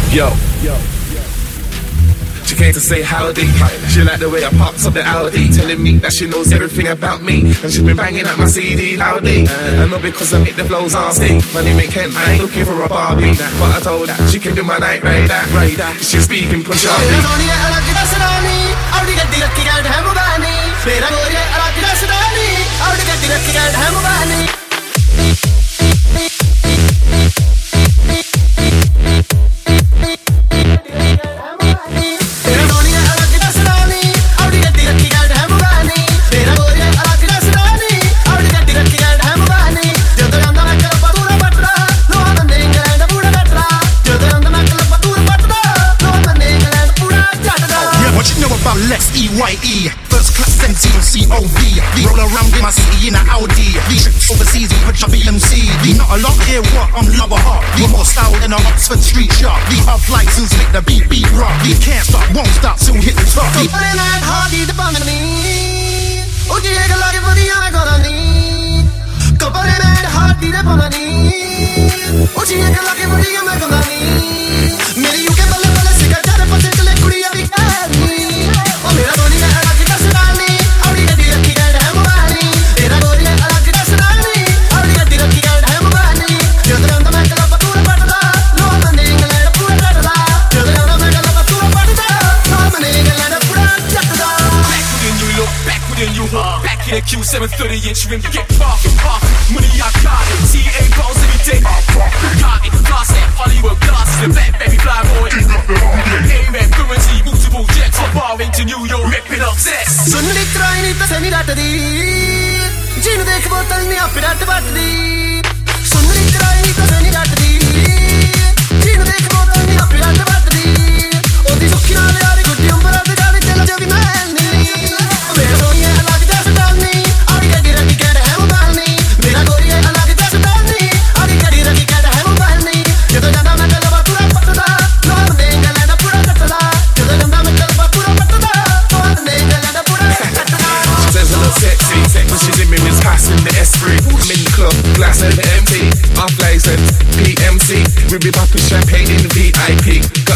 Yo. She came to say howdy. She liked the way I parked up the Audi, telling me that she knows everything about me, and she's been banging out my CD loudly. And not because I make the flows nasty. Money make Kent, I ain't looking for a Barbie, but I told her she can do my night rider. She's speaking Punjabi. Lex EYE, first class MTCOV. Roll around in my city in an Audi. These overseas, put your BMC. Not a lot here, what? I'm number hot. More style than an Oxford Street shop. The half license, make the beat rock. Can't stop, won't stop till hit the top. Q730-inch rim, get off. Money I got it, TA bottles every day. Got it, glass it, Hollywood glasses, the back baby fly boy. A-Red currency, multiple jets, from Bahrain to New York, ripping up sets. सुन ली क्राइनी तो सही रात दी, जिन देख बोतल ने आप रात बात दी. सुन ली क्राइनी तो सही रात दी, जिन देख बोतल ने आप रात बात दी. ओदी सुखी नाल यारी गुड्डी उम्र दे गाली तेल जो भी मैं नहीं. मेरा सोनिया अलग जैसे डालनी. She's in Mimi's house in the S3. I'm in the club, glass over empty. Off license, PMC. We be popping champagne in the VIP.